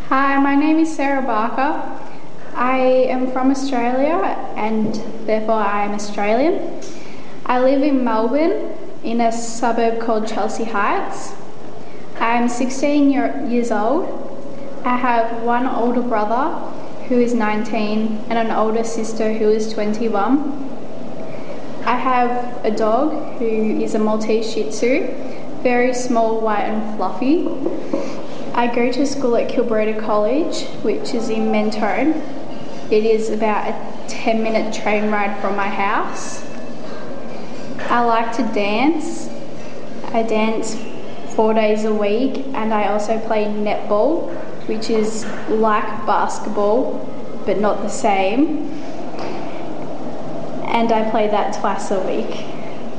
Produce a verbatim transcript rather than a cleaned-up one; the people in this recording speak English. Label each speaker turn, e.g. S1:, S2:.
S1: Hi, my name is Sarah Barker. I am from Australia and therefore I am Australian. I live in Melbourne in a suburb called Chelsea Heights. I am sixteen year, years old. I have one older brother who is nineteen and an older sister who is twenty-one. I have a dog who is a Maltese Shih Tzu, very small, white and fluffy. I go to school at Kilbreda College, which is in Mentone. It is about a ten minute train ride from my house. I like to dance. I dance four days a week, and I also play netball, which is like basketball but not the same. And I play that twice a week.